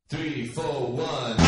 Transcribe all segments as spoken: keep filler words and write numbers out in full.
Three, four, one.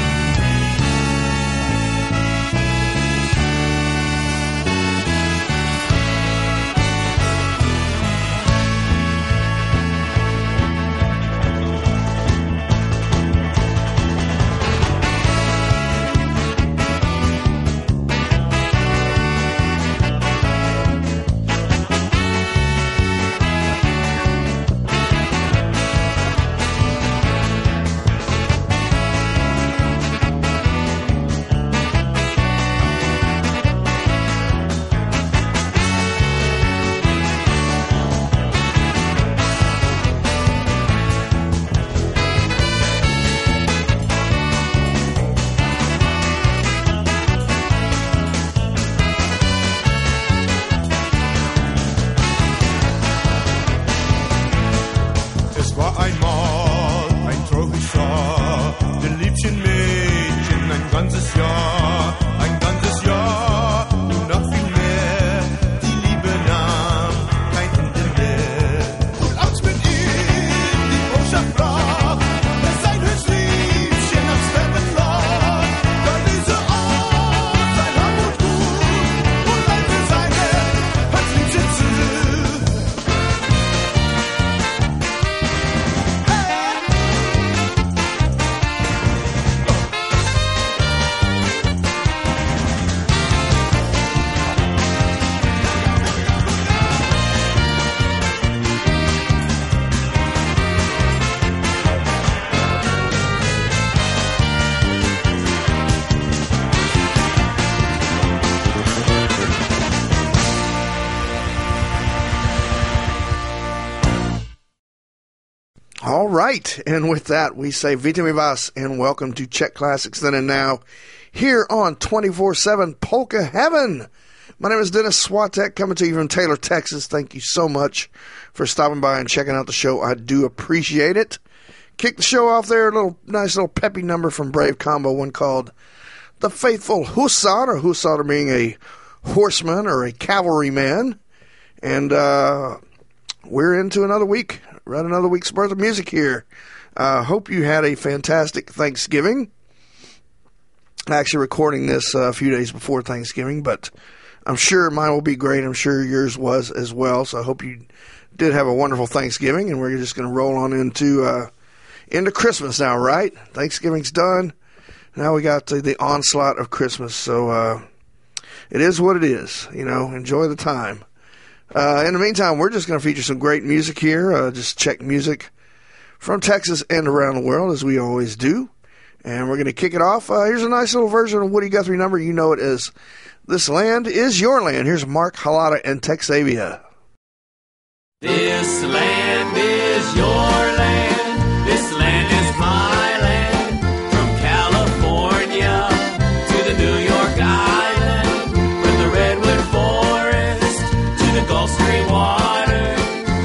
All right, and with that, we say Vita Mi Vas and welcome to Czech Classics Then and Now here on twenty-four seven Polka Heaven. My name is Dennis Swatek, coming to you from Taylor, Texas. Thank you so much for stopping by and checking out the show. I do appreciate it. Kick the show off there, a little nice little peppy number from Brave Combo, one called The Faithful Hussar, or Hussar being a horseman or a cavalryman. And uh, we're into another week. Right, another week's worth of music here. Uh, hope you had a fantastic Thanksgiving. Actually recording this uh, a few days before Thanksgiving, but I'm sure mine will be great. I'm sure yours was as well. So I hope you did have a wonderful Thanksgiving, and we're just going to roll on into uh, into Christmas now, right? Thanksgiving's done. Now we got the, the onslaught of Christmas. So uh, it is what it is. You know, enjoy the time. Uh, in the meantime, we're just going to feature some great music here, uh, just Czech music from Texas and around the world, as we always do. And we're going to kick it off. Uh, here's a nice little version of Woody Guthrie number. You know it as This Land Is Your Land. Here's Mark Halata and Texavia. This land is your land. This land is my land. From California to the New York Island, from the Redwood Forest to the Gulf Stream waters.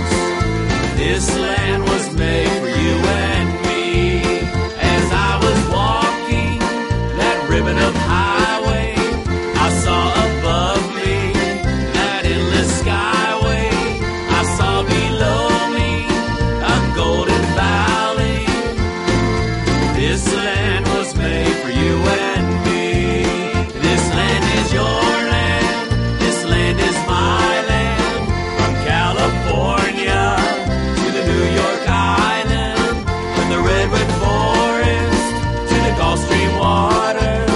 This land was made for you and me. As I was walking that ribbon of highway, I saw above me that endless skyway. I saw below me a golden valley. This land was made for you and me. This land is your land. This land is my land. From California to the New York Island, from the Redwood Forest to the Gulf Stream waters.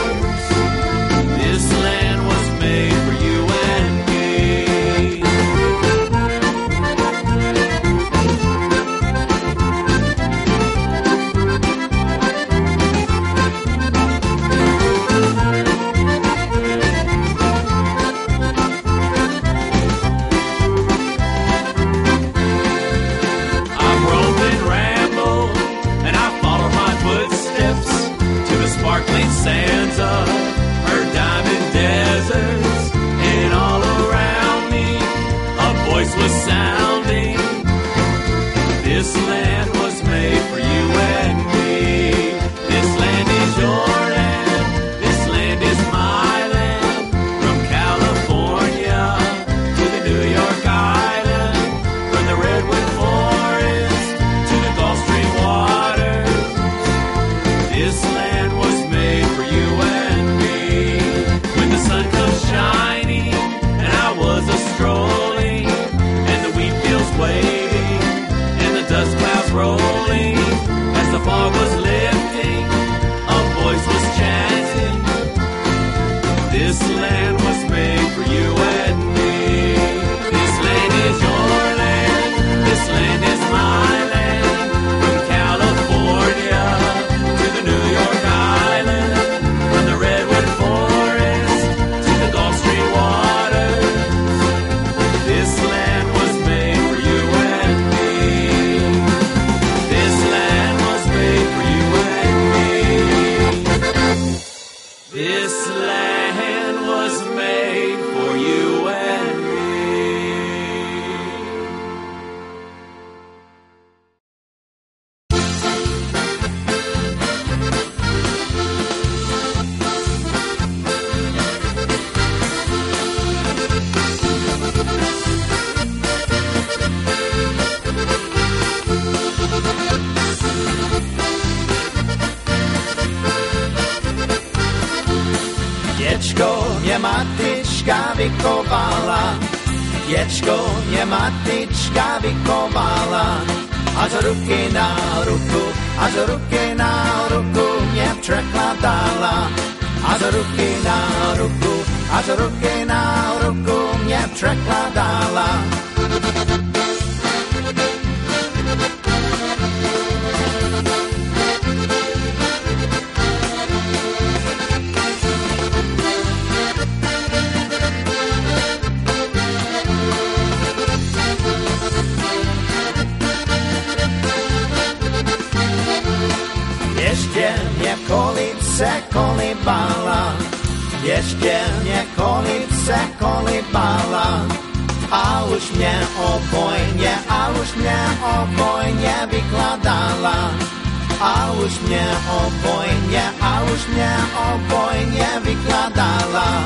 This land was made for you and me. I've roamed and rambled, and I followed my footsteps to the sparkling sands of her diamond deserts. And all around me, a voice was sounding. This land was made for you and me. This land is your land. This land is my land. From California to the New York Island, from the Redwood Forest to the Gulf Stream waters. Děčko mě matička vychovala, děčko mě matička vychovala, a z ruky na ruku, a z ruky na ruku mě překladala, a z ruky na ruku, a z ruky na ruku mě překladala. Ještě mě kolice kolibala, ještě mě kolice kolibala, a už mě obojně, a už mě obojně vykladala, a už mě obojně, a už mě obojně vykladala.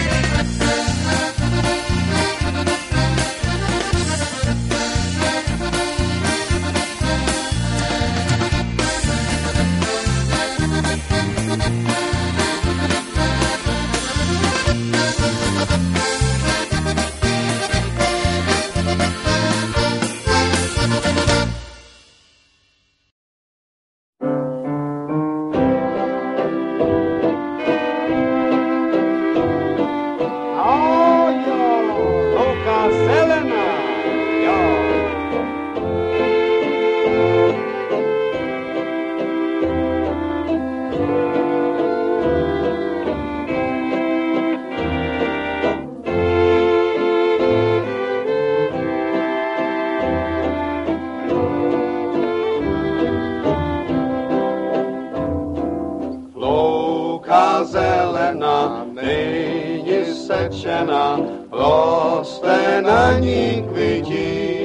Zelená, nyní sečená, roste na ní kvití.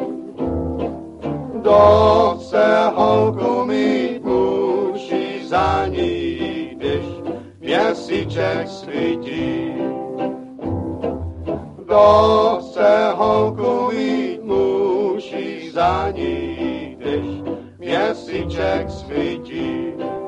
Kdo chce holku mít, musí za ní, když měsíček svítí. Kdo chce holku mít, musí za ní, když měsíček svítí.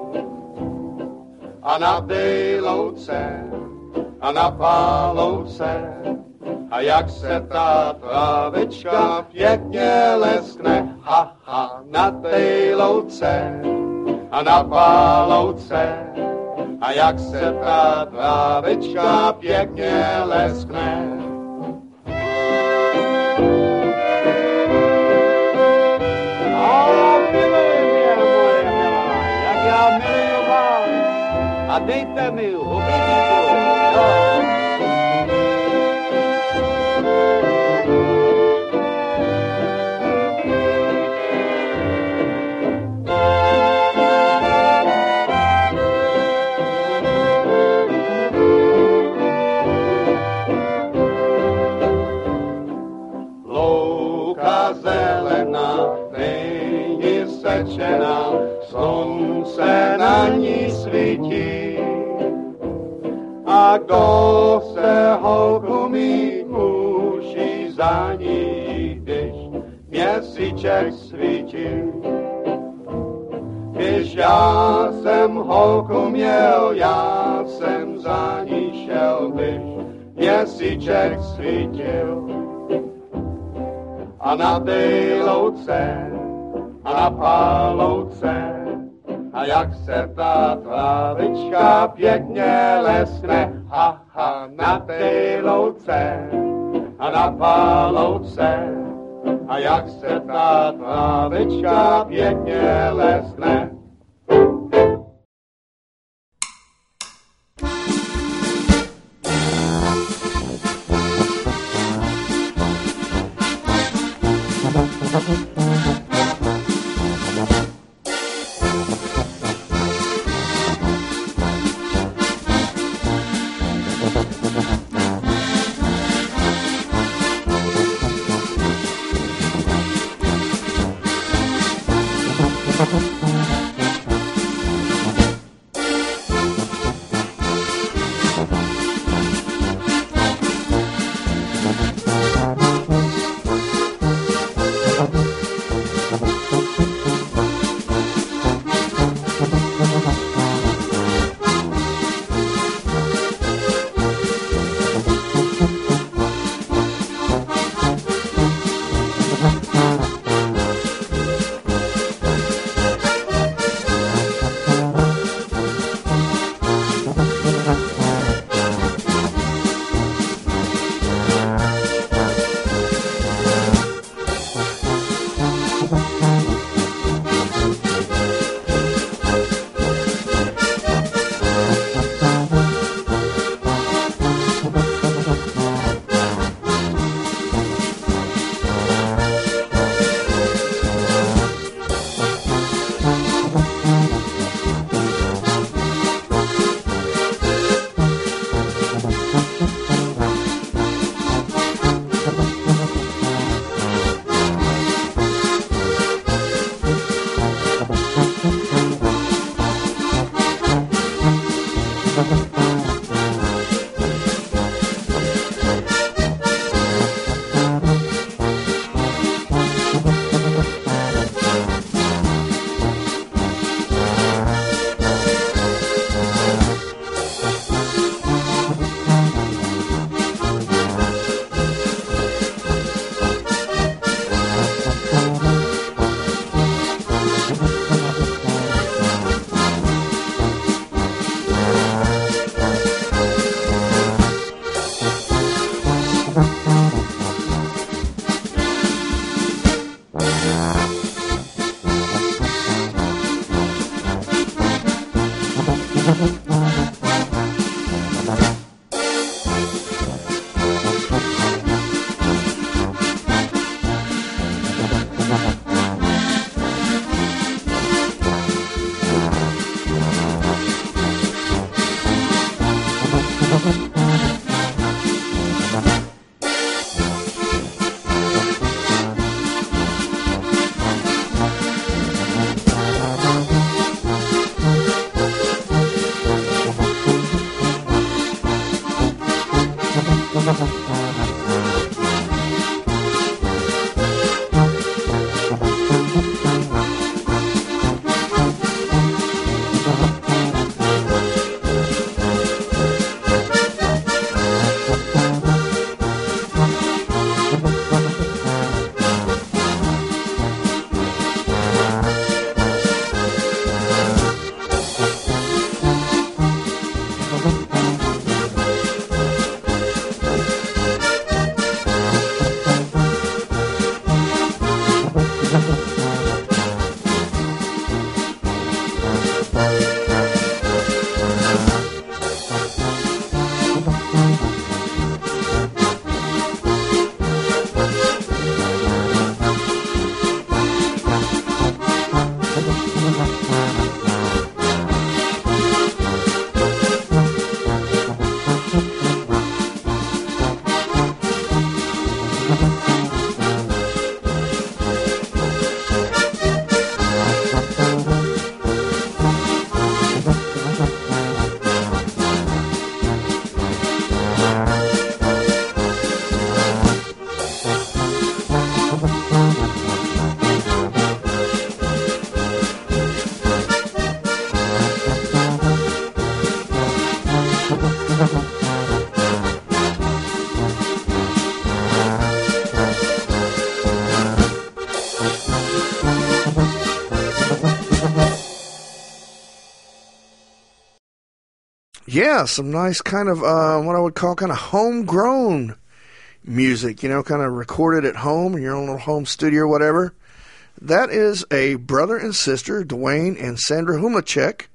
A na té louce, a na pálouce, a jak se ta trávička pěkně leskne, ha, ha, na té louce, a na pálouce, a jak se ta trávička pěkně leskne. A miluji mě, moje milá, jak já miluju vás. A dejte mi hubidíku, jo. Louka zelená, není sečená, slunce na ní svítí. A kdo se holku mít, musí za ní, když měsíček svítí. Když já jsem holku měl, já jsem za ní šel, když měsíček svítil. A na té louce, a na pálouce, a jak se ta trávička pěkně leskne, ha, ha, na té louce, a na pálouce, a jak se ta trávička pěkně leskne. Thank you. Yeah, some nice kind of uh, what I would call kind of homegrown music, you know, kind of recorded at home in your own little home studio or whatever. That is a brother and sister, Dwayne and Sandra Humacek,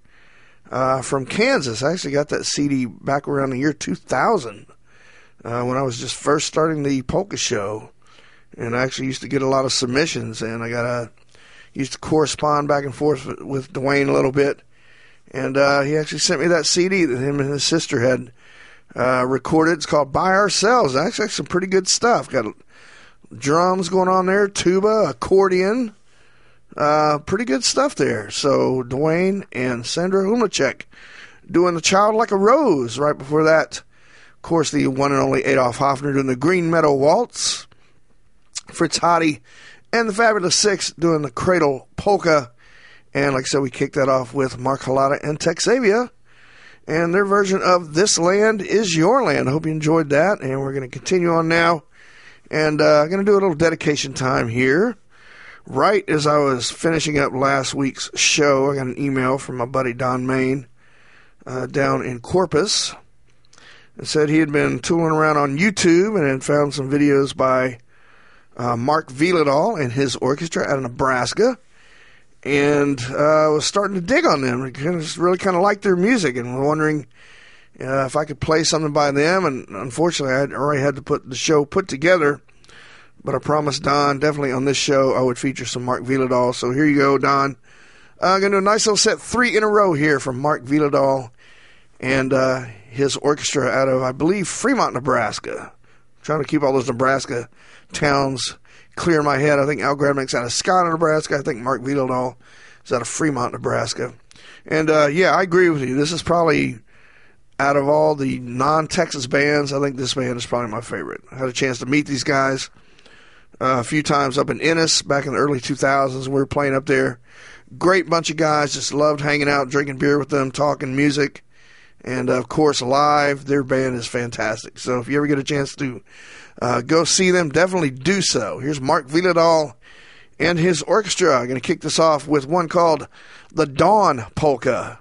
uh, from Kansas. I actually got that C D back around the year two thousand uh, when I was just first starting the polka show. And I actually used to get a lot of submissions, and I got a, used to correspond back and forth with, with Dwayne a little bit. And uh, he actually sent me that C D that him and his sister had uh, recorded. It's called By Ourselves. Actually, some pretty good stuff. Got drums going on there, tuba, accordion. Uh, pretty good stuff there. So Dwayne and Sandra Humacek doing The Child Like a Rose. Right before that, of course, the one and only Adolf Hoffner doing the Green Meadow Waltz. Fritz Hottie and the Fabulous Six doing the Cradle Polka. And like I said, we kicked that off with Mark Halata and Texavia and their version of This Land Is Your Land. I hope you enjoyed that. And we're going to continue on now. And uh, I'm going to do a little dedication time here. Right as I was finishing up last week's show, I got an email from my buddy Don Main uh, down in Corpus. It said he had been tooling around on YouTube and had found some videos by uh, Mark Viladal and his orchestra out of Nebraska. And I uh, was starting to dig on them. I just really kind of liked their music and was wondering uh, if I could play something by them. And unfortunately, I had already had to put the show put together. But I promised Don, definitely on this show, I would feature some Mark Viladal. So here you go, Don. Uh, I'm going to do a nice little set, three in a row here from Mark Viladal and uh, his orchestra out of, I believe, Fremont, Nebraska. I'm trying to keep all those Nebraska towns clear in my head. I think Al Grabnick's out of Scott, Nebraska. I think Mark Viladal is out of Fremont, Nebraska. And, uh, yeah, I agree with you. This is probably, out of all the non-Texas bands, I think this band is probably my favorite. I had a chance to meet these guys uh, a few times up in Ennis back in the early two thousands. We were playing up there. Great bunch of guys. Just loved hanging out, drinking beer with them, talking music. And, uh, of course, live, their band is fantastic. So if you ever get a chance to Uh, go see them, definitely do so. Here's Mark Viladal and his orchestra. I'm going to kick this off with one called The Dawn Polka.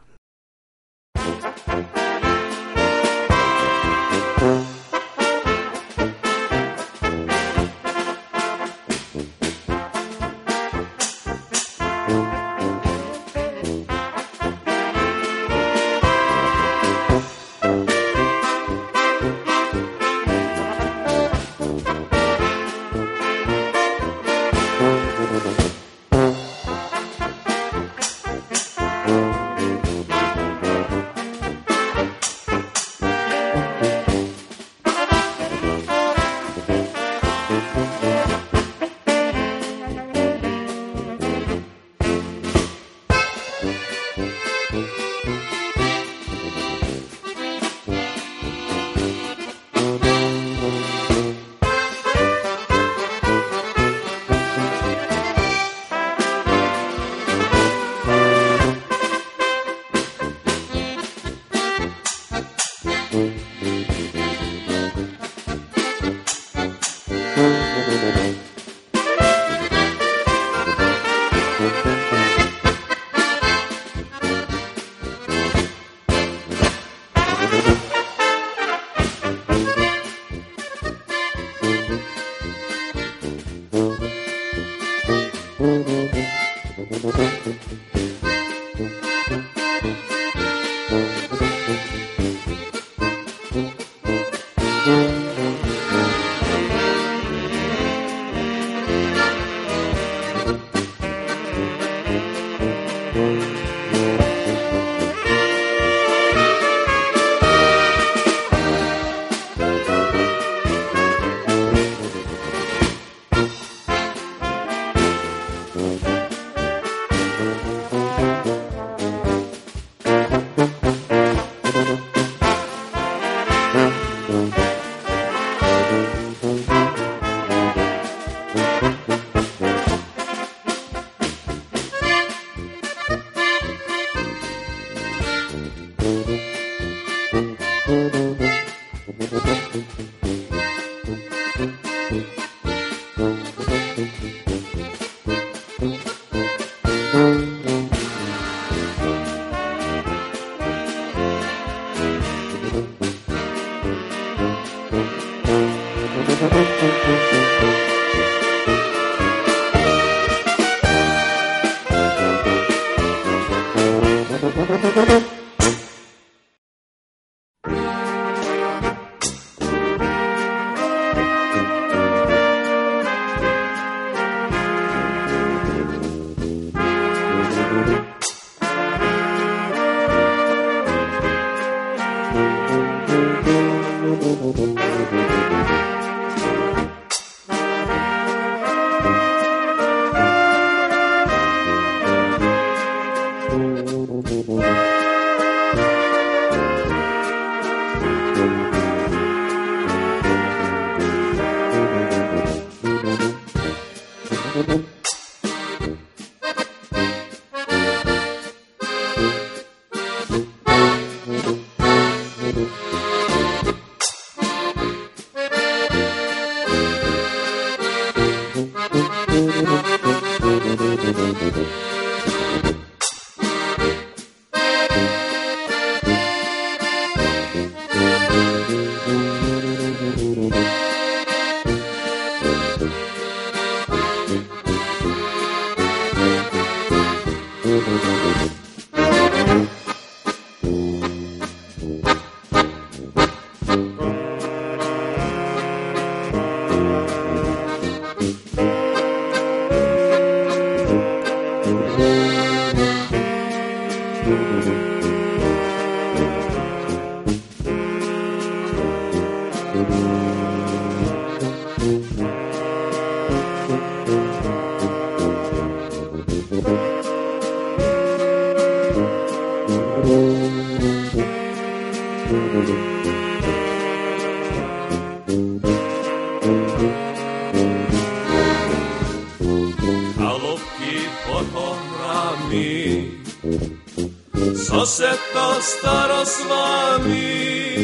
Soseda stara s vami,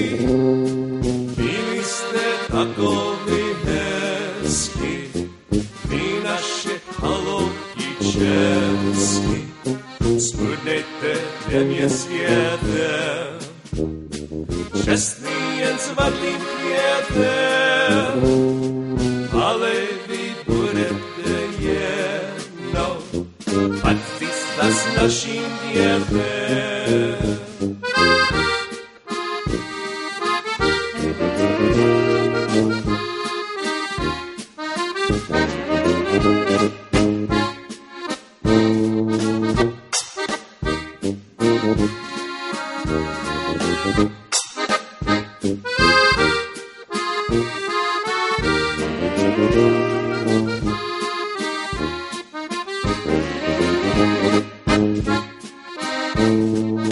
bili ste takovi hezki, vi naše halovky česky, sprdejte temje svijete, čestný jen svatým květem, ale vy budete jednou, patří s naším dětem. Thank you.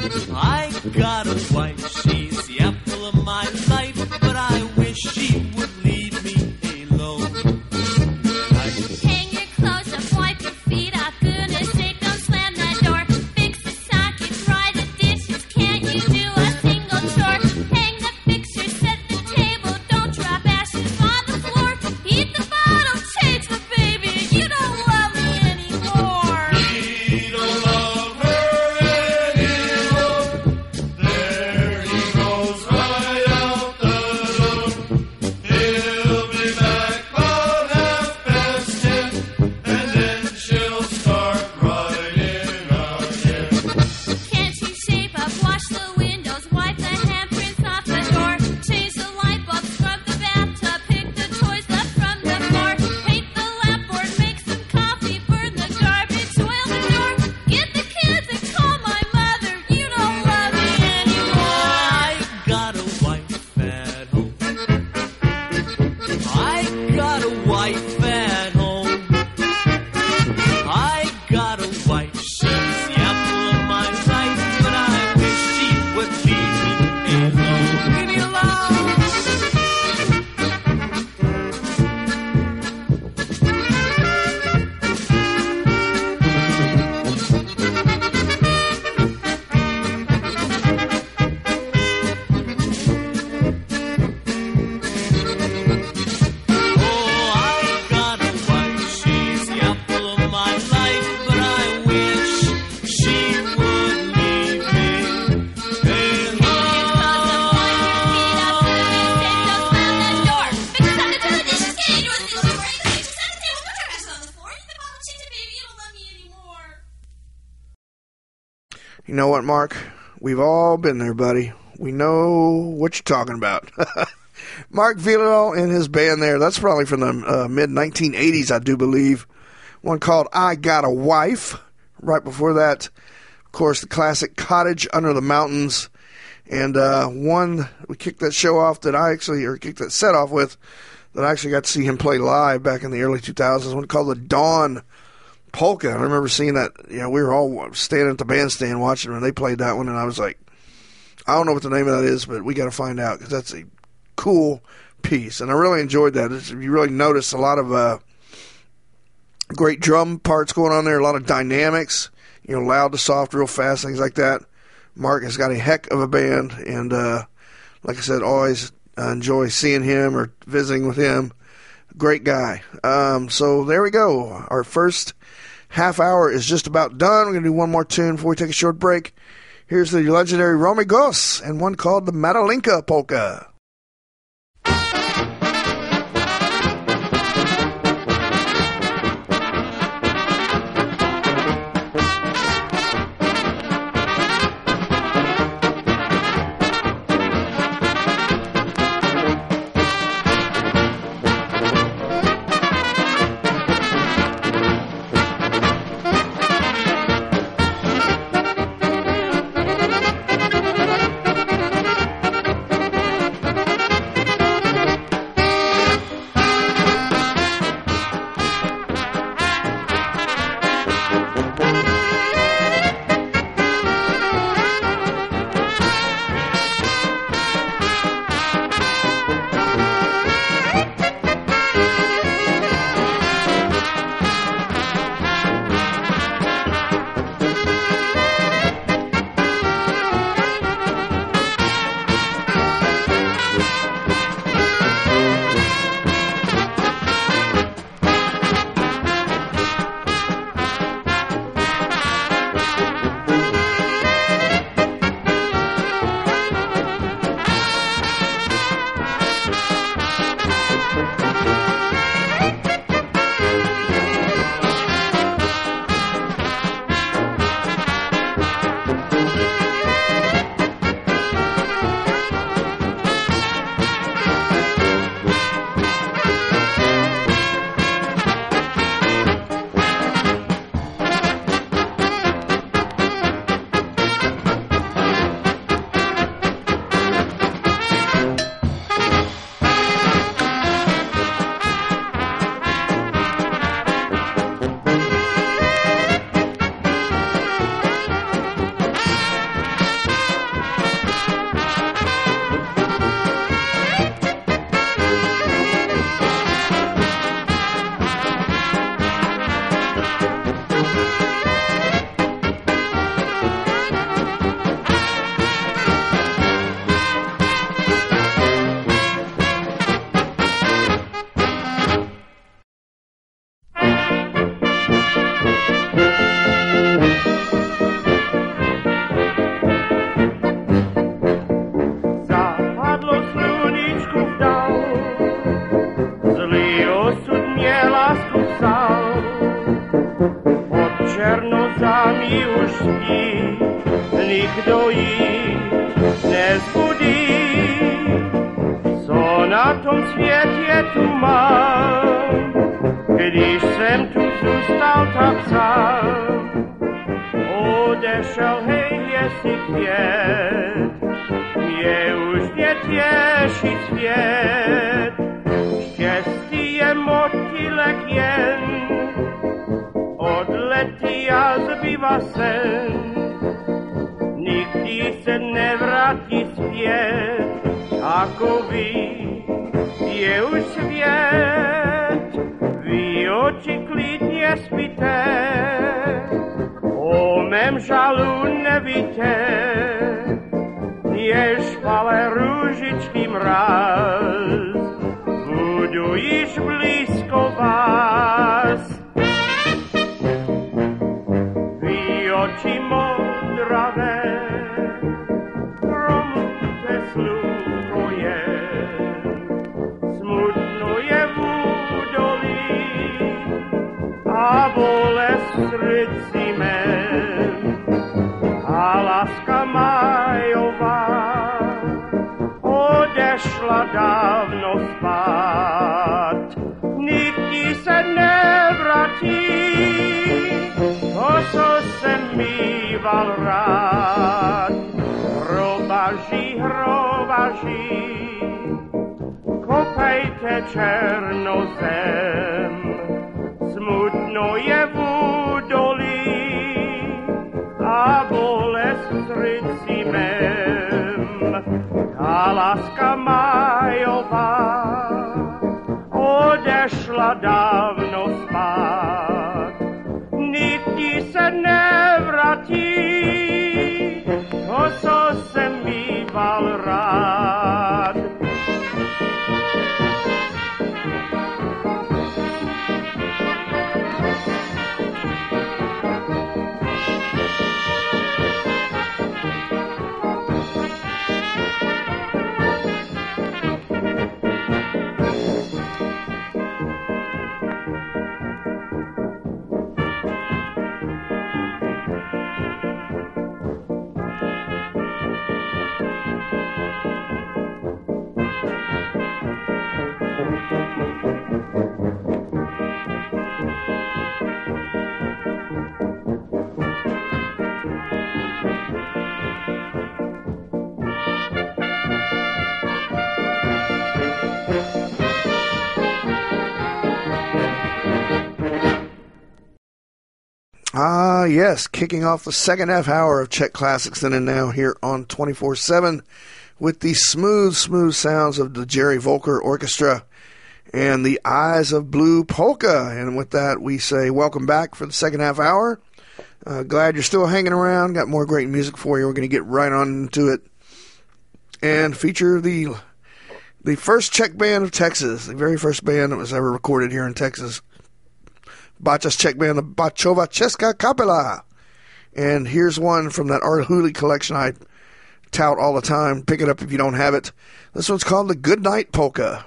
I got a wife, she's the apple of my life, but I wish she would leave me alone. Hang your clothes up, wipe your feet off. Goodness sake, don't slam that door. Fix the socket, dry the dishes. Can't you do a single chore? Hang the fixture, set the table. Don't drop ashes on the floor. Eat the bottle, change the baby. You don't love me anymore. He don't love her anymore. There he goes right out the door. He'll be back about half past ten, and then she'll start writing again. Can't you shape up, wash the windows, wipe the handprints off the door, change the light bulb, scrub the bathtub, pick the toys up from the floor, paint the lapboard, make some coffee, burn the garbage, oil the door, get the kids and call my mother. You don't love me anymore. I got a wife at home. I got a wife at home. I got a wife, she's the apple of my life, but I wish she would leave me alone. Leave me alone. Oh, I got a wife, she's the apple of my life, but I wish she would leave me Hang your clothes up, wipe your feet off. Goodness sake, don't slam that door. Fix the socket, do the dishes. Can't you do a single chore? Hang the fixture, set the table. Don't drop ashes on the floor. Eat the bottle, change the baby. You don't love me anymore. You know what, Mark? We've all been there, buddy. We know what you're talking about. Mark Villalobos and his band there. That's probably from the uh, mid nineteen eighties, I do believe. One called I Got a Wife. Right before that, of course, the classic Cottage Under the Mountains. And uh, one, we kicked that show off that I actually, or kicked that set off with, that I actually got to see him play live back in the early two thousands. One called the Dawn Polka. I remember seeing that. You know, we were all standing at the bandstand watching when they played that one, and I was like, I don't know what the name of that is, but we got to find out because that's a cool piece, and I really enjoyed that. It's, you really notice a lot of uh, great drum parts going on there, a lot of dynamics, you know, loud to soft, real fast, things like that. Mark has got a heck of a band, and uh, like I said, always uh, enjoy seeing him or visiting with him. Great guy. Um, so there we go. Our first half hour is just about done. We're going to do one more tune before we take a short break. Here's the legendary Romy Goss and one called the Matalinka Polka. nikdo jí nezbudí. Co na tom světě tu mám, když jsem tu zůstal tak sám. Odešel, hej, jestli květ, mě už netěší svět. Štěstí je motýlek jen, odletí a zbývá sen. Nikdy se nevrátí zpět, ako ví, je už svět. Vy oči klidně spíte, o mém žalu nevíte, je špalé růžičky mraz, budu již blízko vás. Vy oči modravé, promluvte slůvko jen, smutno je v údolí a bolest v srdci mém. A láska majová odešla dávno spát, nikdy se nevrátí, to, co jsem mýval rád. Hrobaží, hrobaží, kopejte černozem, smutno je v údolí a bolest v srdci mém. Ta láska majová odešla dávno spát, nikdy se nevrátí, to, co jsem mýval rád. Ah, yes, kicking off the second half hour of Czech Classics Then and Now here on twenty-four seven with the smooth, smooth sounds of the Jerry Volker Orchestra and the Eyes of Blue Polka. And with that, we say welcome back for the second half hour. Uh, glad you're still hanging around. Got more great music for you. We're going to get right on into it and feature the the first Czech band of Texas, the very first band that was ever recorded here in Texas. Báča's Czech band, the Báčová Česká Kapela. And here's one from that Art Hooley collection I tout all the time. Pick it up if you don't have it. This one's called the Goodnight Polka.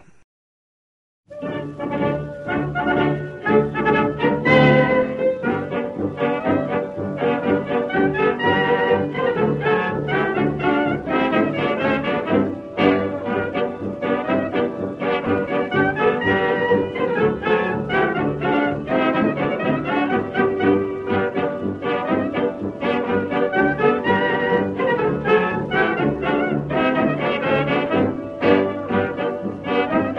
Thank you.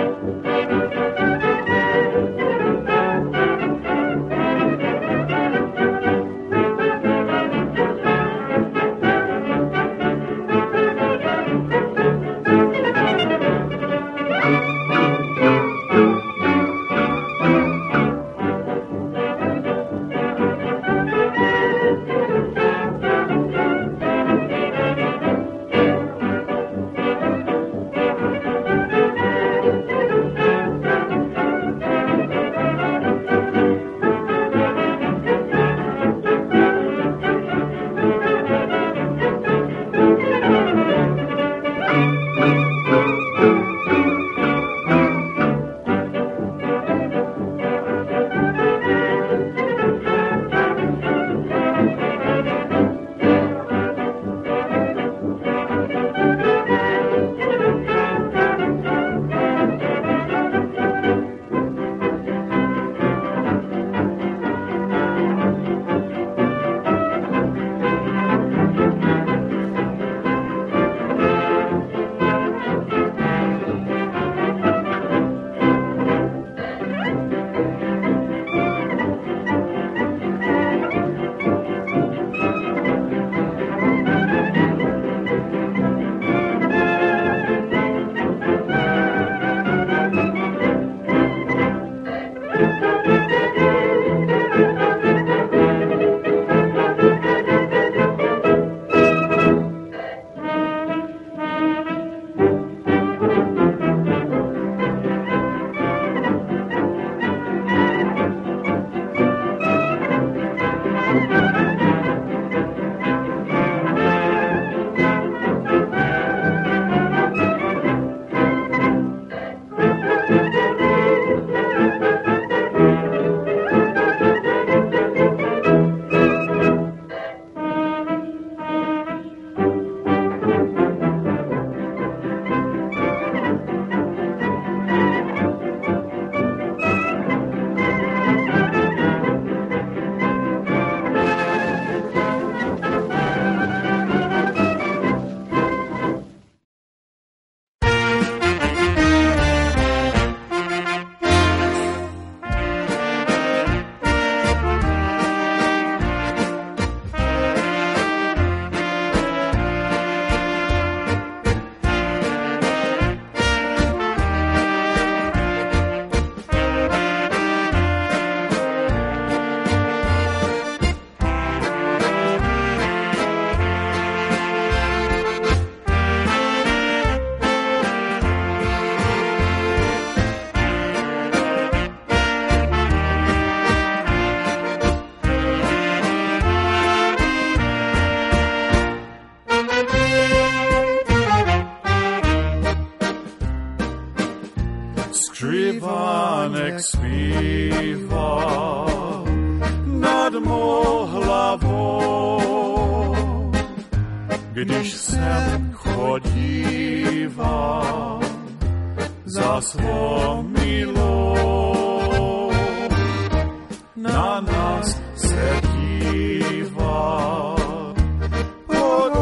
Šrivánek zpívá nad mou hlavou, když jsem chodíval za svou milou. Na nás se dívá pod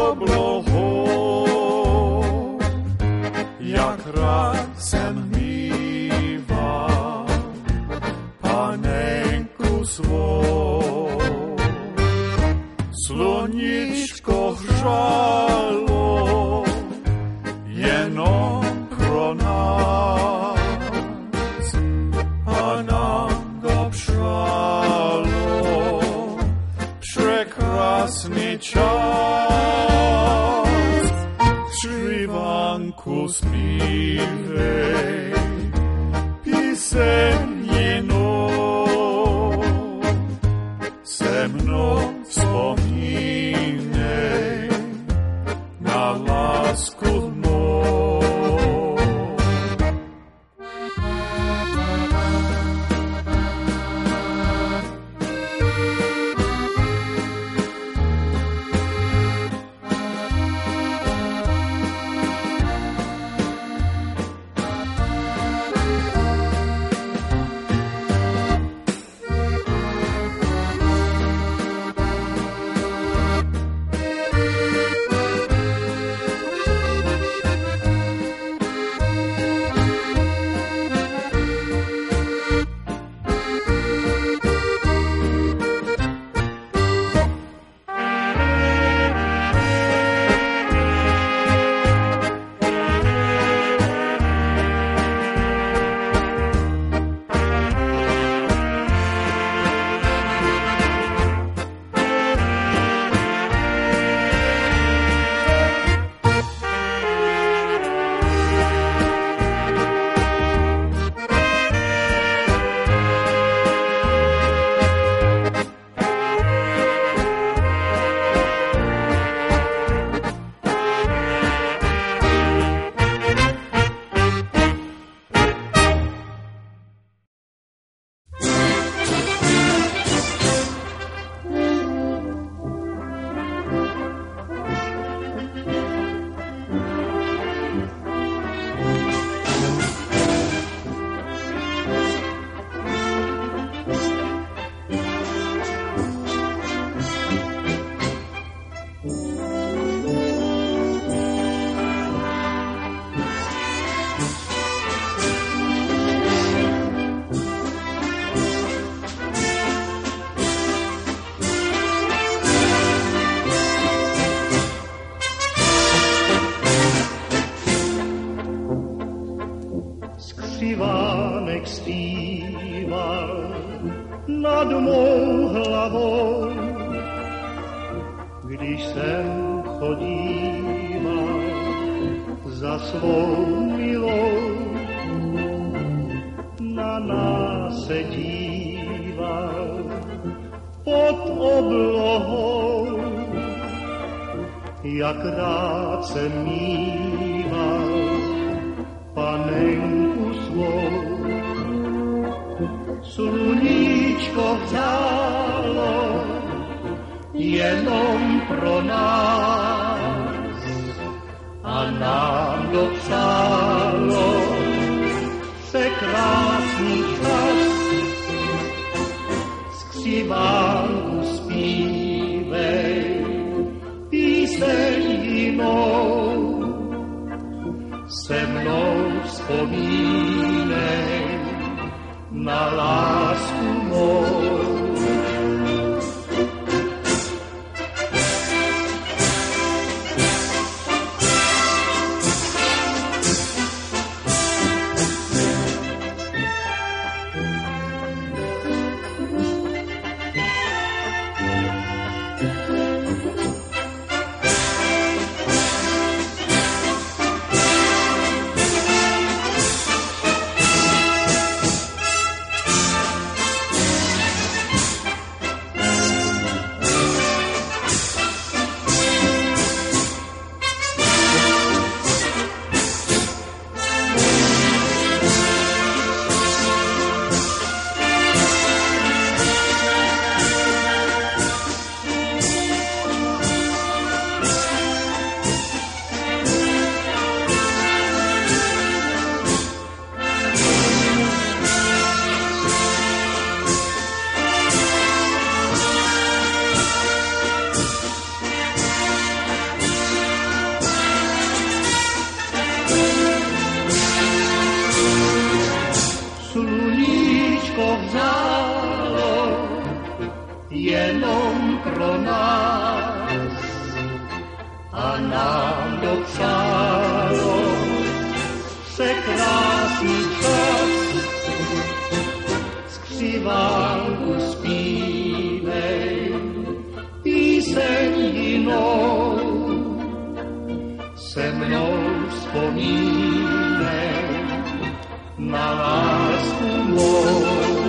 oblohou, jak rád jsem mýval panenku svou. Sluničko hřálo jenom pro nás a nám dopřálo překrásný čas. Šrivánku zpívej píseň jinou, se mnou vzpomínej na lásku mou. Šrivánek zpíval nad mou hlavou, když jsem chodíval za svou milou. Na nás se díval pod oblohou, jak rád jsem mýval panenku svou. Sluníčko vzálo jenom pro nás a nám dopřálo se krásný čas. Skřivánku zpívej píseň jinou, se mnou vzpomínej na lásku mou. a nám dopřálo se krásný čas. Skřivánku zpívej, píseň jinou, se mnou vzpomínej na lásku mou.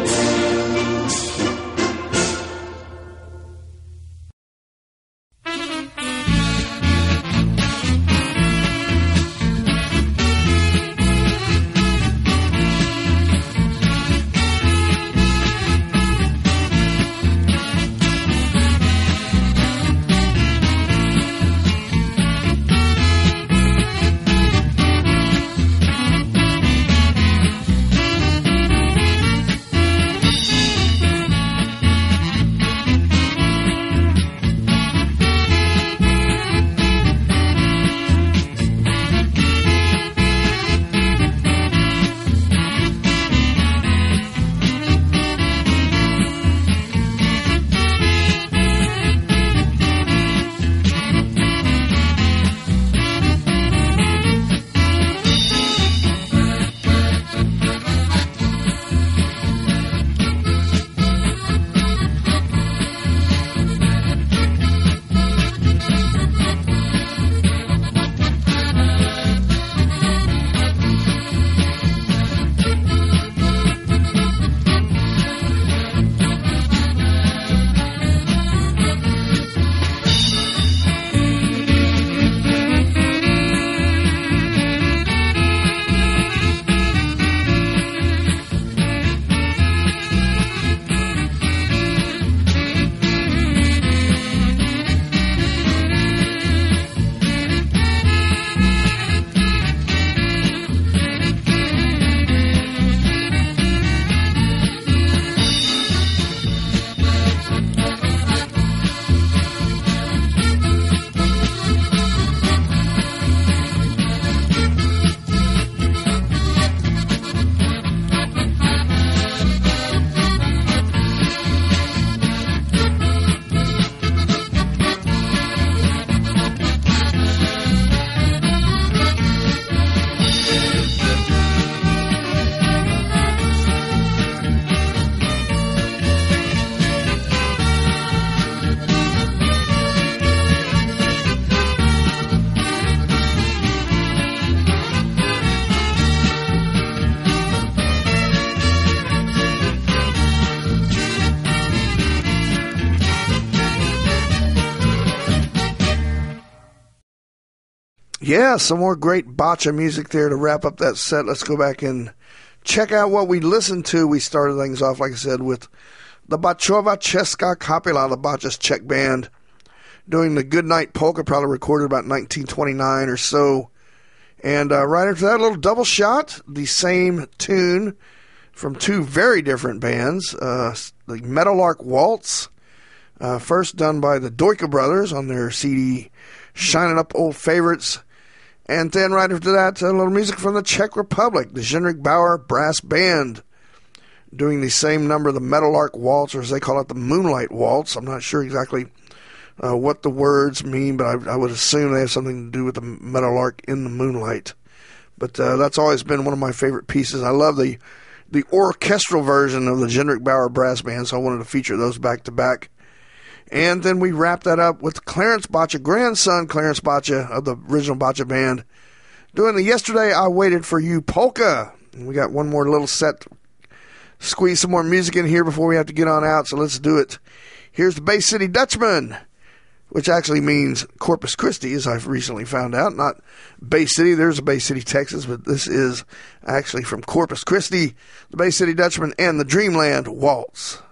Yeah, some more great bocce music there to wrap up that set. Let's go back and check out what we listened to. We started things off, like I said, with the Baczowa Czeska Kapela, the Bocce's Czech band, doing the Goodnight Polka, probably recorded about nineteen twenty-nine or so. And uh, right after that, a little double shot, the same tune from two very different bands, uh, the Meadowlark Waltz, uh, first done by the Doika Brothers on their C D Shining Up Old Favorites. And then right after that, a little music from the Czech Republic, the Jindřich Bauer Brass Band, doing the same number, the Meadowlark Waltz, or as they call it, the Moonlight Waltz. I'm not sure exactly uh, what the words mean, but I, I would assume they have something to do with the Meadowlark in the moonlight. But uh, that's always been one of my favorite pieces. I love the the orchestral version of the Jindřich Bauer Brass Band, so I wanted to feature those back to back. And then we wrapped that up with Clarence Boccia, grandson Clarence Boccia of the original Boccia Band, doing the Yesterday I Waited for You polka. And we got one more little set, squeeze some more music in here before we have to get on out, so let's do it. Here's the Bay City Dutchman, which actually means Corpus Christi, as I've recently found out. Not Bay City, there's a Bay City, Texas, but this is actually from Corpus Christi, the Bay City Dutchman and the Dreamland Waltz.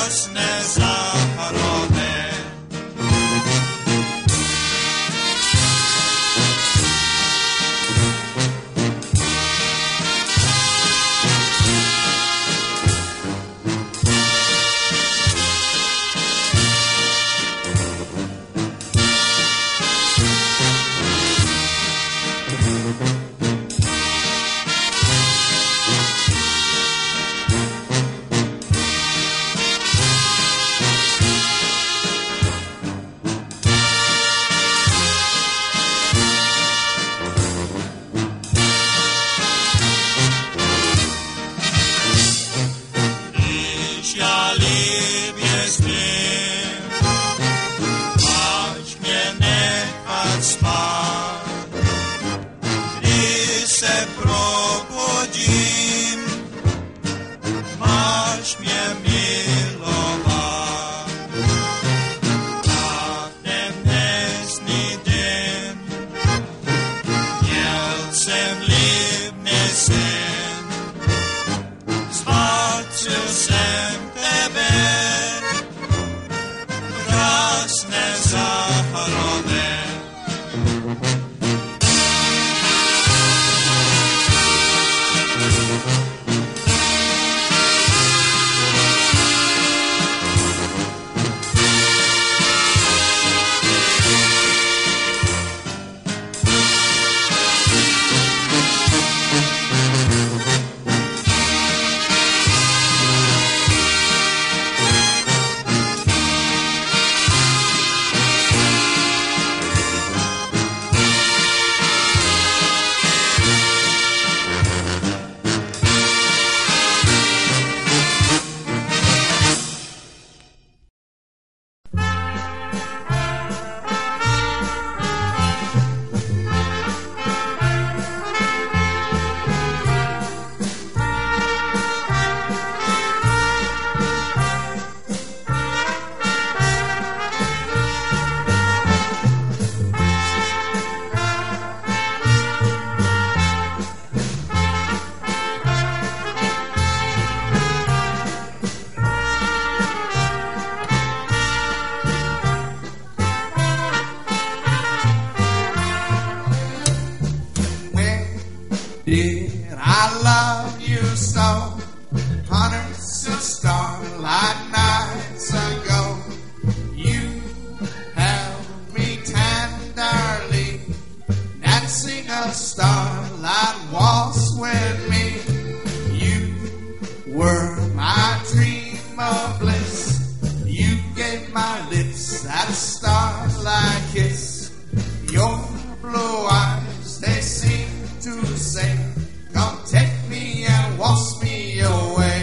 rosne zahrone. Did I love you so? Hundreds of starlight nights ago, you held me tenderly, dancing a starlight waltz with me. You were my dream of bliss. You gave my lips that starlight kiss. Your blue eyes, they seem to say, come take me and waltz me away.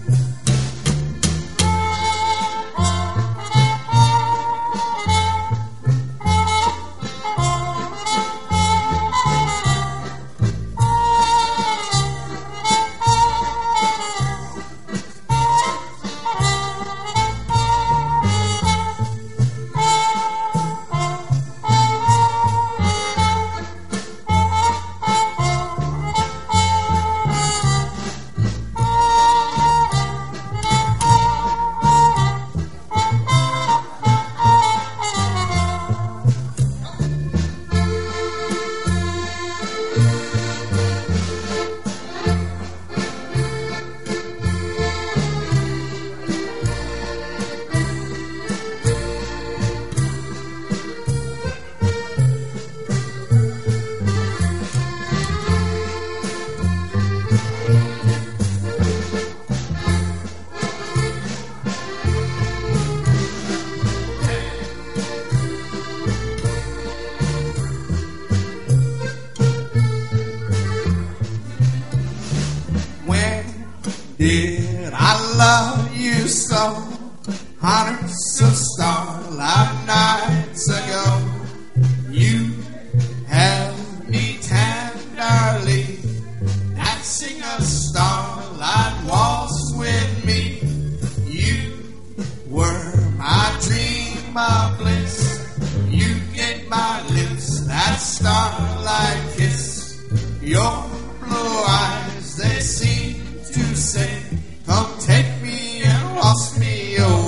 Did I love you so? Hundreds of starlight nights ago, you held me tenderly, dancing a starlight waltz with me. You were my dream of bliss. You gave my lips that starlight kiss. Your blue eyes, they seem to say, come take me and waltz me away.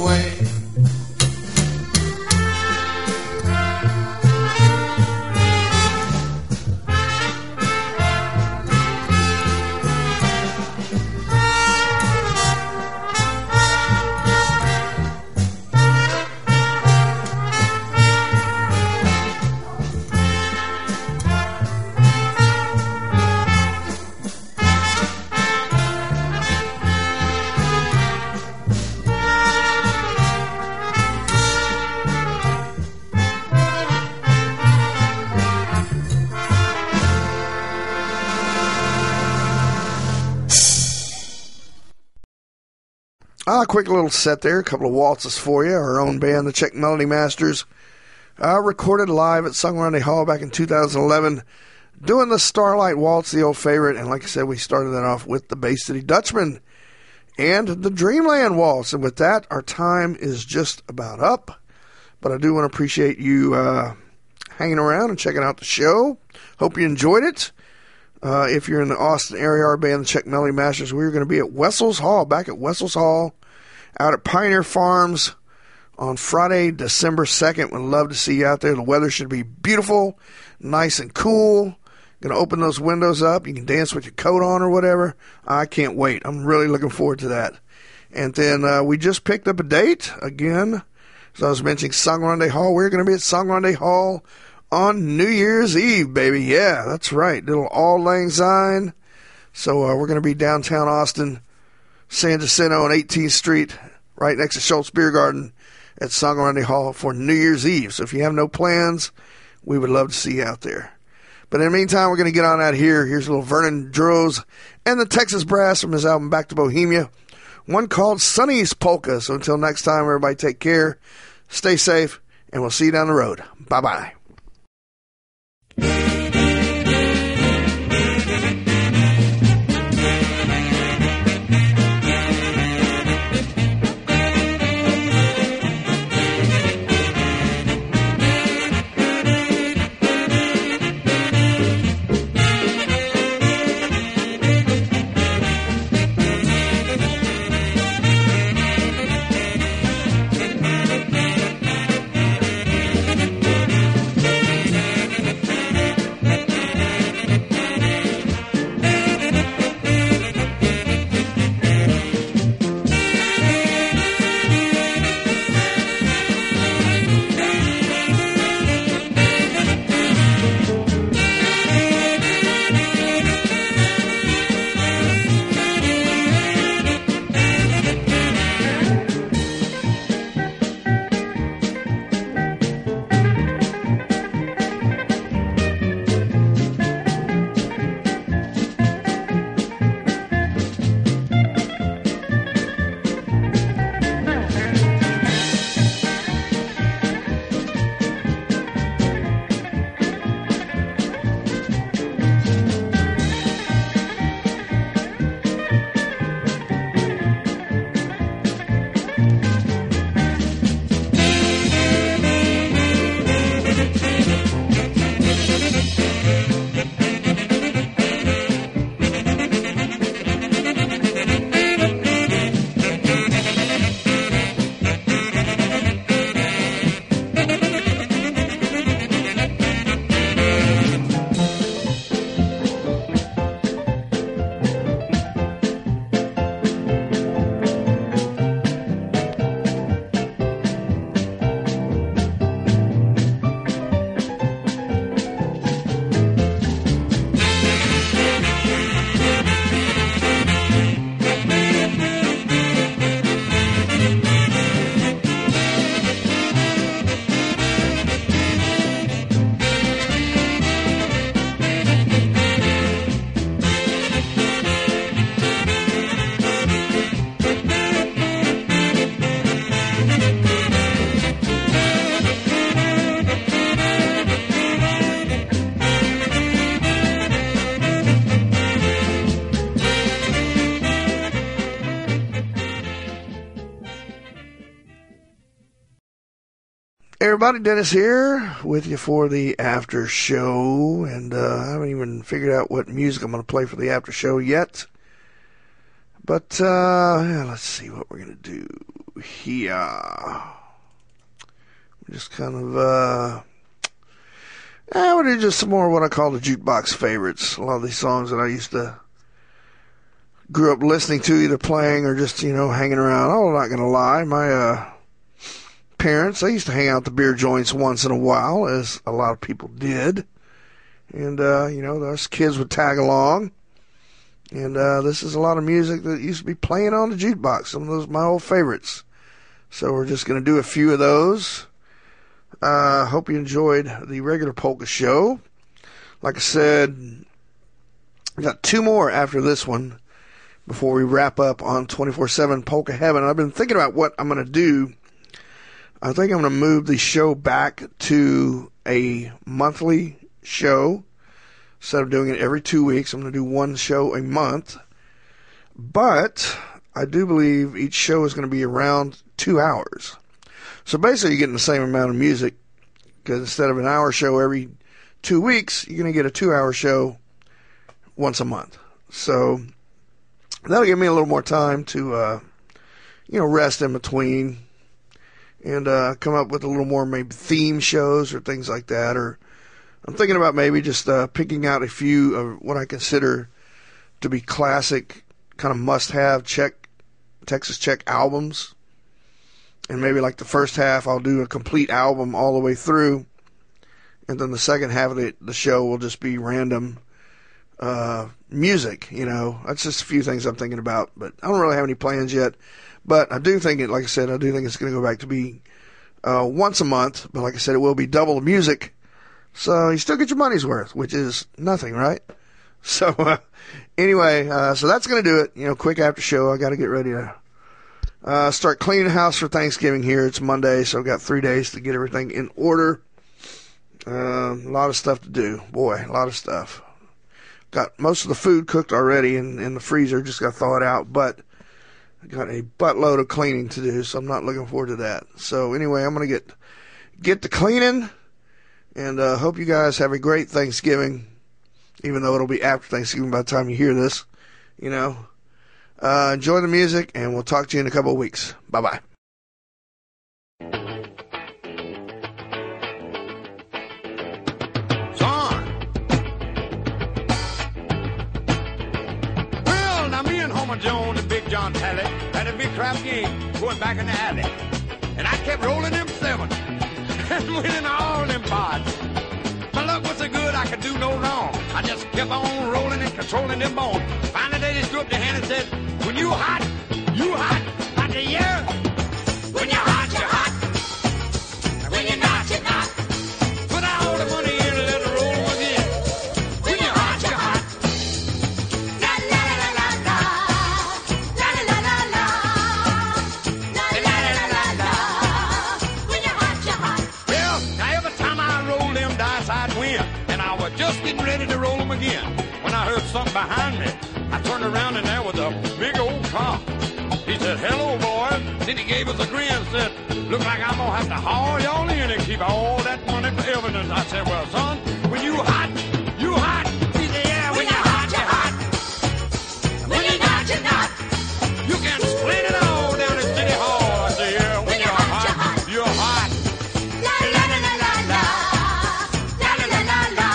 Ah, quick little set there. A couple of waltzes for you. Our own band, the Czech Melody Masters, uh, recorded live at Songwriting Hall back in two thousand eleven, doing the Starlight Waltz, the old favorite. And like I said, we started that off with the Bay City Dutchman and the Dreamland Waltz. And with that, our time is just about up. But I do want to appreciate you uh, hanging around and checking out the show. Hope you enjoyed it. Uh, if you're in the Austin area, our band, the Czech Melody Masters, we're going to be at Wessels Hall, back at Wessels Hall, out at Pioneer Farms on Friday, December second. We'd love to see you out there. The weather should be beautiful, nice and cool. Going to open those windows up. You can dance with your coat on or whatever. I can't wait. I'm really looking forward to that. And then uh, we just picked up a date again. As I was mentioning, Songwriting Hall. We're going to be at Songwriting Hall on New Year's Eve, baby. Yeah, that's right. Little Auld Lang Syne. So uh, we're going to be downtown Austin, San Jacinto on eighteenth Street, right next to Schultz Beer Garden at Songwriting Hall for New Year's Eve. So if you have no plans, we would love to see you out there. But in the meantime, we're going to get on out here. Here's a little Vernon Droz and the Texas Brass from his album Back to Bohemia, one called Sonny's Polka. So until next time, everybody take care, stay safe, and we'll see you down the road. Bye-bye. Everybody, Dennis here with you for the after show, and uh, I haven't even figured out what music I'm going to play for the after show yet. But uh, yeah, let's see what we're going to do here. Just kind of, uh, I would do just some more of what I call the jukebox favorites. A lot of these songs that I used to grew up listening to, either playing or just, you know, hanging around. I'm not going to lie, my uh, parents, they used to hang out the beer joints once in a while, as a lot of people did. And, uh, you know, us kids would tag along. And uh, this is a lot of music that used to be playing on the jukebox. Some of those my old favorites. So we're just going to do a few of those. I uh, hope you enjoyed the regular polka show. Like I said, I got two more after this one. before we wrap up on twenty-four seven Polka Heaven. I've been thinking about what I'm going to do. I think I'm going to move the show back to a monthly show. Instead of doing it every two weeks, I'm going to do one show a month. But I do believe each show is going to be around two hours. So basically you're getting the same amount of music, because instead of an hour show every two weeks, you're going to get a two-hour show once a month. So that'll give me a little more time to, uh, you know, rest in between and uh, come up with a little more maybe theme shows or things like that. Or I'm thinking about maybe just uh, picking out a few of what I consider to be classic, kind of must-have Czech, Texas Czech albums. And maybe like the first half, I'll do a complete album all the way through. And then the second half of the, the show will just be random uh, music, you know. That's just a few things I'm thinking about. But I don't really have any plans yet. But I do think it, like I said, I do think it's going to go back to be uh, once a month. But like I said, it will be double the music. So you still get your money's worth, which is nothing, right? So uh, anyway, uh, so that's going to do it. You know, quick after show. I got to get ready to uh, start cleaning the house for Thanksgiving here. It's Monday, so I've got three days to get everything in order. Uh, a lot of stuff to do. Boy, a lot of stuff. Got most of the food cooked already in, in the freezer. Just got to thaw it out. But I got a buttload of cleaning to do, so I'm not looking forward to that. So anyway, I'm going to get get to cleaning. And uh, hope you guys have a great Thanksgiving, even though it'll be after Thanksgiving by the time you hear this. You know, uh, enjoy the music, and we'll talk to you in a couple of weeks. Bye-bye. Son. Well, now me and Homer Jones and Big John Talley had a big crap game going back in the alley. And I kept rolling them seven. And winning all them pods. My luck was so good I could do no wrong. I just kept on rolling and controlling them bones. Finally they just threw up their hand and said, when you hot, you hot, hot the year. When you're hot, you're hot. And when you're not, you're not. Put all the money in and let it roll again. When you're hot, you're hot. La la la la la. La la la la la. La la la la la. When you're hot, you're hot. Well, now every time I roll them dice, I'd win. And I was just getting ready to roll them again when I heard something behind me. I turned around and there was a big old cop. He said, hello, boy. Then he gave us a grin and said, look like I'm going to have to haul y'all in and keep all that money for evidence. I said, well, son, when you hot, you hot. He said, yeah, when you're hot, you're hot. When you're not, you're not. You can split it all down at City Hall. I said, yeah, when you're hot, you're hot. La la la la la la. La la la la la.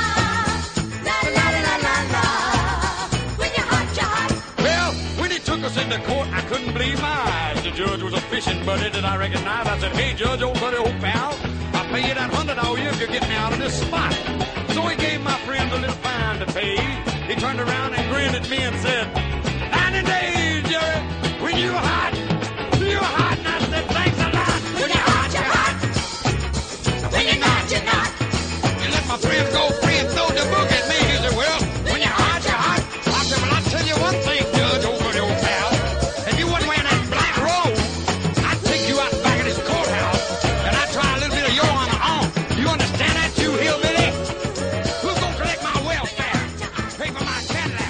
La la la la la. When you're hot, you're hot. Well, when he took us into court, I couldn't believe my eyes. The judge was a fishing buddy that I recognized. I said, hey, judge, old buddy, old pal, I'll pay you that hundred all year if you get me out of this spot. So he gave my friend a little fine to pay. He turned around and grinned at me and said, ninety days, Jerry, when you hot, you hot. And I said, thanks a lot. When you're hot, you're hot. When you're not, you're not. You let my friend go free and throw the book at me. He said, well, when you're hot, you're hot. I said, well, I'll tell you one thing, judge, old buddy, old pal. If you wasn't wearing that black robe, I'd take you out back of this courthouse and I'd try a little bit of your honor on. You understand that, you hillbilly? Who's gonna collect my welfare? Pay for my Cadillac?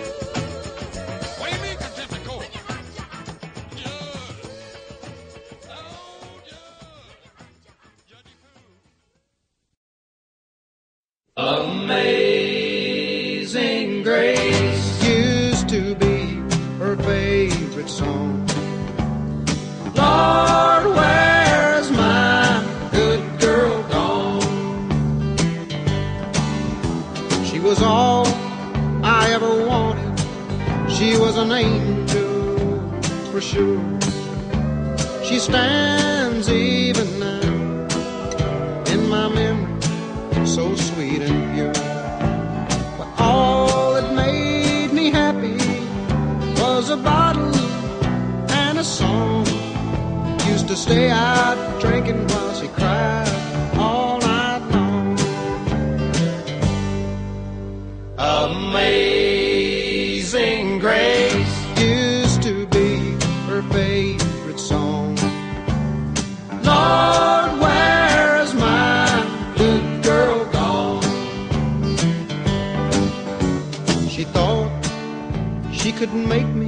What do you mean, contempt of court? Judge. Oh, judge. Judge Amazing Grace used to be her favorite song. Lord, where's my good girl gone? She was all I ever wanted. She was an angel for sure. She stands even now in my memory, so sweet and pure. But all that made me happy was a bottle and a song. Used to stay out drinking while she cried all night long. Amazing Grace could make me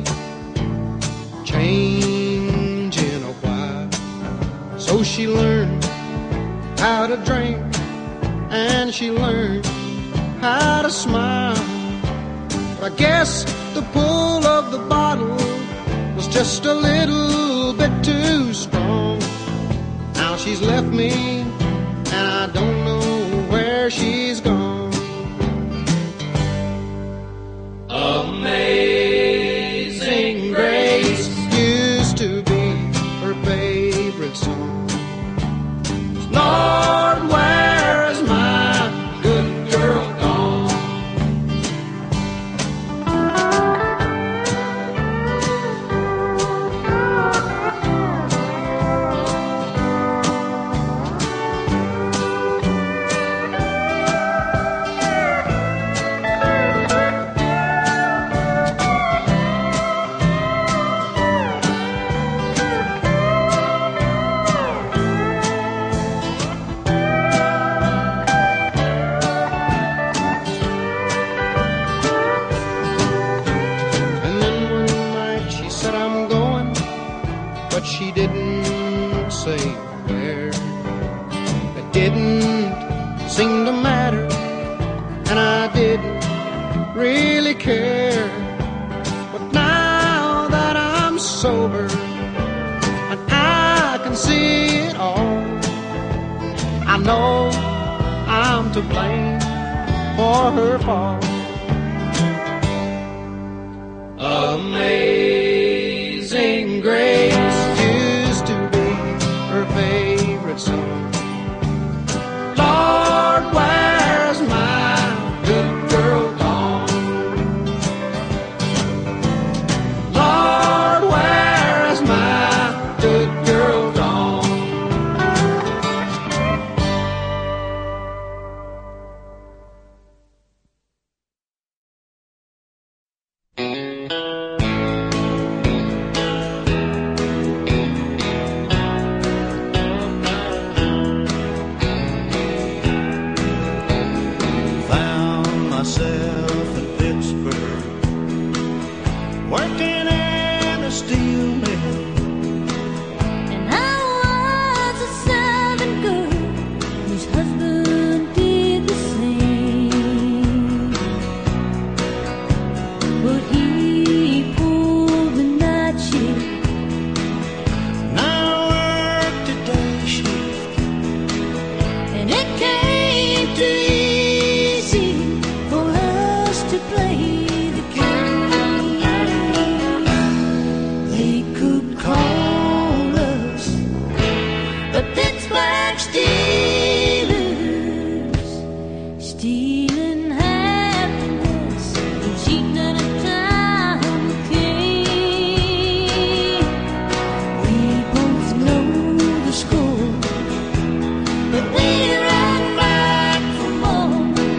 change in a while. So she learned how to drink, and she learned how to smile. But I guess the pull of the bottle was just a little bit too strong. Now she's left me, and I don't know where she's gone. Amazing Grace used to be her favorite song. Lord, where is my good girl gone? She didn't say where. It didn't seem to matter, and I didn't really care. But now that I'm sober and I can see it all, I know I'm to blame for her fall. Amazing Grace used to be her favorite song. Lord, where's my good girl gone? Lord, where's my good girl gone? Myself in Pittsburgh, working in a steel mill. And I was a servant girl whose husband did the same. But he pulled the night shift, Now I work the day shift, and it came too easy for us to play the game. They could call us the Pittsburgh Steelers, stealing happiness and cheating at a time came. We both know the score, but we ran back for more.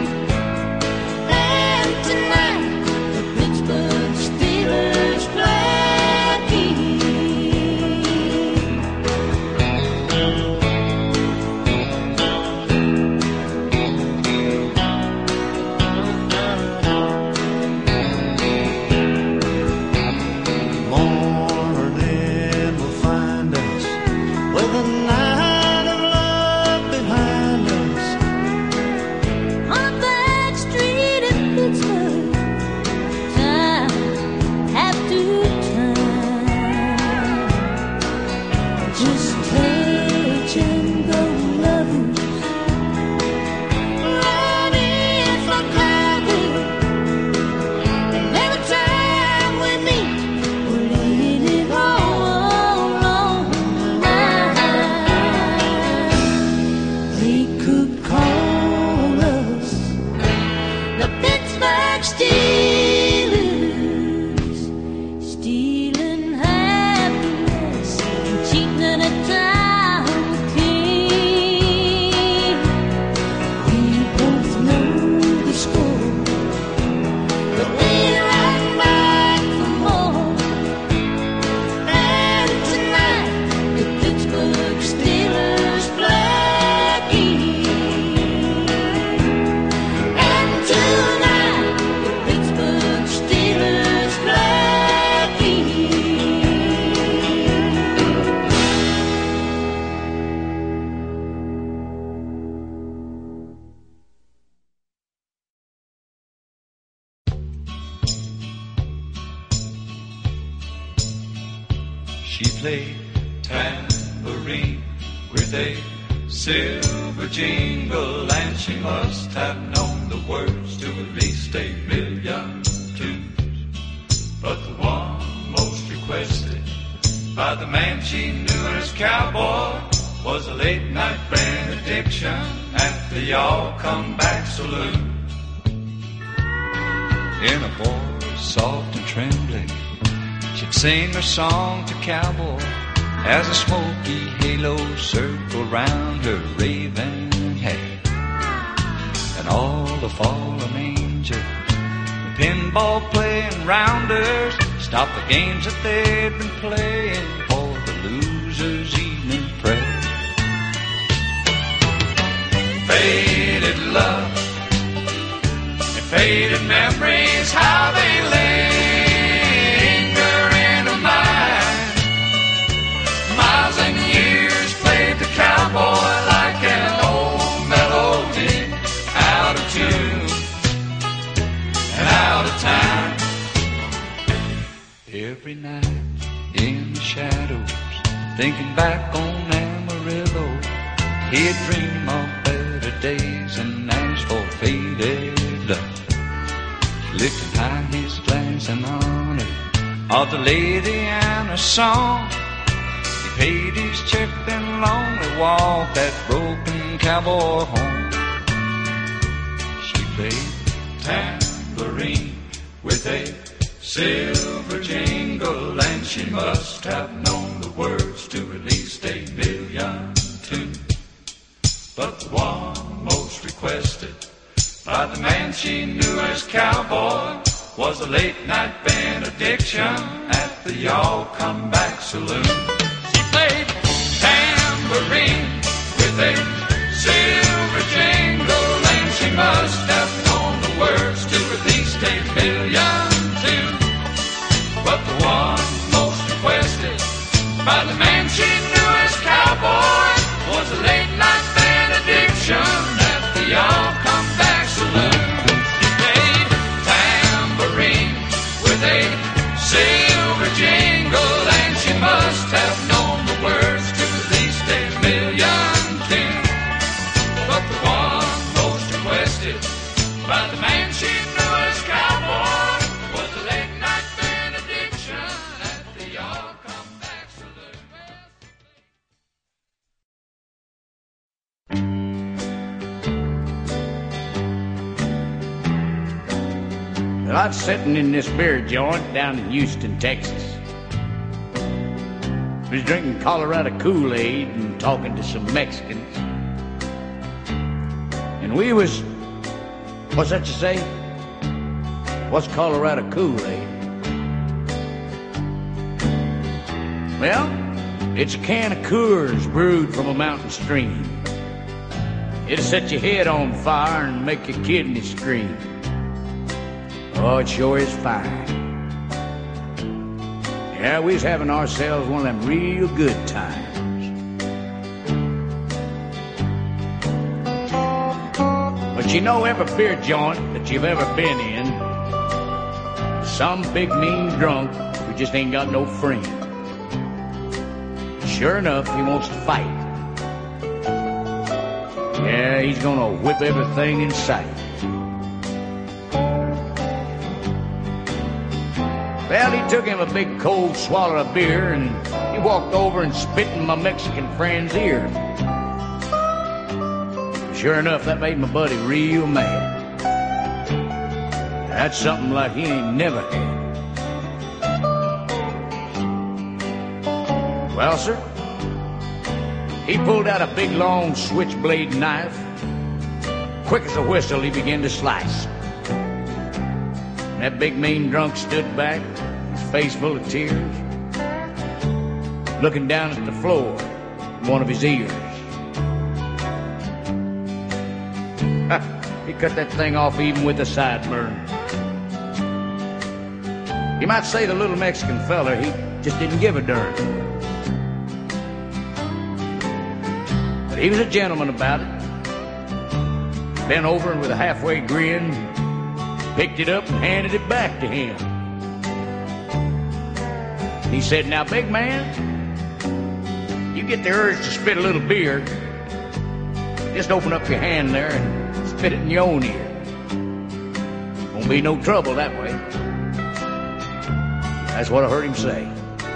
And tonight, the Pittsburgh Steelers play again. morning will find us with a night of love behind us. On a back street in Pittsburgh, time after time, just touch and go lovers, running for coffee. And every time we meet, we're living all on the line. They could call us the Pittsburgh Steelers, stealing happiness and cheating at a time came. We both know the score, but we ran back for more. And tonight, the Pittsburgh Steelers play again. And tonight, the Pittsburgh Steelers play She played tambourine with a silver jingle, and she must have known the words to at least a million tunes. But the one most requested by the man she knew as cowboy was a late night benediction at the Y'all Come Back Saloon. In a voice soft and trembling, she'd sing her song to cowboy as a smoky halo circled round her raven hair. And all the fallen angels, the pinball playing rounders, stopped the games that they'd been playing for the loser's evening prayer. Faded love and faded memories, how they linger in her mind. Miles and years played the cowboy like an old melody, out of tune and out of time. Every night in the shadows, thinking back on Amarillo, he'd dream of better days and ask for faded love. Lifting high his glass in honor of the lady and her song, he paid his check and lonely walked that broken cowboy home. She played tambourine with a silver jingle, and she must have known the words to at least a million tunes. But the one most requested by the man she knew as cowboy was a late night benediction at the Y'all Come Back Saloon. She played tambourine with a silver jingle, and she must have known the words to at least a million tunes. But the one most requested by the man she knew as cowboy was a late night benediction at the Y'all Come Back Saloon. She played tambourine with a silver jingle, and she must have known the words to at least a million tunes. But the one most requested by the man she knew as cowboy was a late night benediction at the Y'all Come Back Saloon. Well, I was sitting in this beer joint down in Houston, Texas. I was drinking Colorado Kool-Aid and talking to some Mexicans. And we was, what's that you say? What's Colorado Kool-Aid? Well, it's a can of Coors brewed from a mountain stream. It'll set your head on fire and make your kidneys scream. Oh, it sure is fine. Yeah, we was having ourselves one of them real good times. But you know, every beer joint that you've ever been in, some big mean drunk who just ain't got no friend. Sure enough, he wants to fight. Yeah, he's gonna whip everything in sight. Well, he took him a big cold swallow of beer, and he walked over and spit in my Mexican friend's ear. Sure enough, that made my buddy real mad. That's something like he ain't never had. Well, sir, he pulled out a big, long switchblade knife. Quick as a whistle, he began to slice. That big, mean drunk stood back, his face full of tears, looking down at the floor in one of his ears. He cut that thing off even with a sideburn. You might say the little Mexican feller, he just didn't give a darn. But he was a gentleman about it. Bent over and with a halfway grin, picked it up and handed it back to him. He said, "Now, big man, get the urge to spit a little beer, just open up your hand there and spit it in your own ear. Won't be no trouble that way. That's what I heard him say.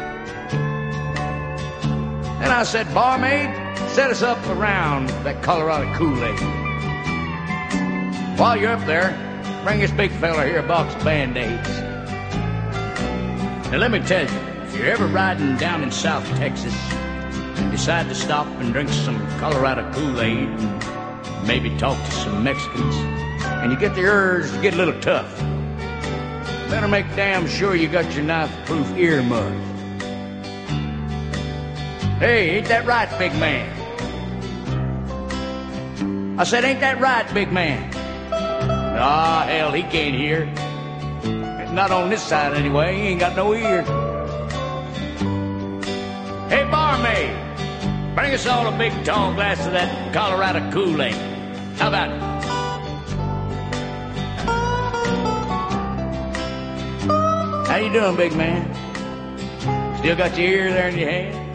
And I said, barmaid, set us up around that Colorado Kool-Aid. While you're up there, bring this big fella here a box of Band-Aids. Now let me tell you, if you're ever riding down in South Texas and decide to stop and drink some Colorado Kool-Aid and maybe talk to some Mexicans, and you get the urge to get a little tough, better make damn sure you got your knife-proof earmuffs. Hey, ain't that right, big man? I said, ain't that right, big man? Ah, hell, he can't hear. Not on this side, anyway. He ain't got no ear. Hey, barmaid, bring us all a big tall glass of that Colorado Kool-Aid. How about it? How you doing, big man? Still got your ear there in your hand?